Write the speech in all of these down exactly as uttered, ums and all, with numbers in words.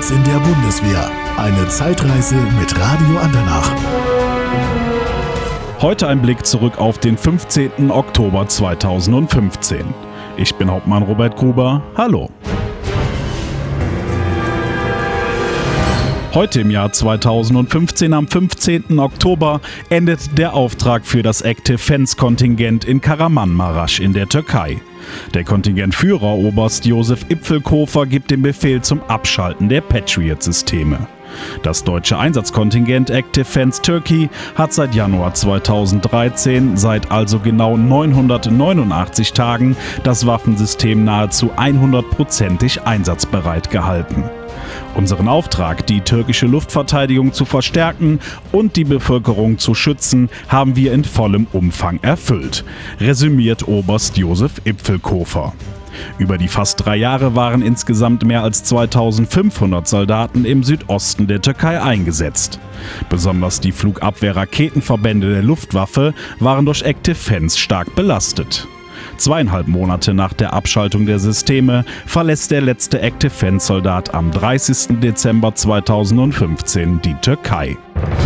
Damals in der Bundeswehr. Eine Zeitreise mit Radio Andernach. Heute ein Blick zurück auf den fünfzehnten Oktober zweitausendfünfzehn. Ich bin Hauptmann Robert Gruber. Hallo. Heute im Jahr zweitausendfünfzehn, am fünfzehnten Oktober, endet der Auftrag für das Active Fence Kontingent in Kahramanmaraş in der Türkei. Der Kontingentführer Oberst Josef Ipfelkofer gibt den Befehl zum Abschalten der Patriot-Systeme. Das deutsche Einsatzkontingent Active Fence Turkey hat seit Januar zweitausenddreizehn, seit also genau neunhundertneunundachtzig Tagen, das Waffensystem nahezu hundertprozentig einsatzbereit gehalten. Unseren Auftrag, die türkische Luftverteidigung zu verstärken und die Bevölkerung zu schützen, haben wir in vollem Umfang erfüllt, resümiert Oberst Josef Ipfelkofer. Über die fast drei Jahre waren insgesamt mehr als zweitausendfünfhundert Soldaten im Südosten der Türkei eingesetzt. Besonders die Flugabwehr-Raketenverbände der Luftwaffe waren durch Active Fence stark belastet. Zweieinhalb Monate nach der Abschaltung der Systeme verlässt der letzte Active Fence Soldat am dreißigsten Dezember zweitausendfünfzehn die Türkei.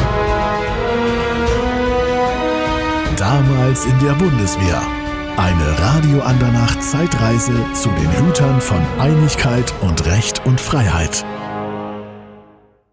Damals in der Bundeswehr. Eine Radio Andernach Zeitreise zu den Hütern von Einigkeit und Recht und Freiheit.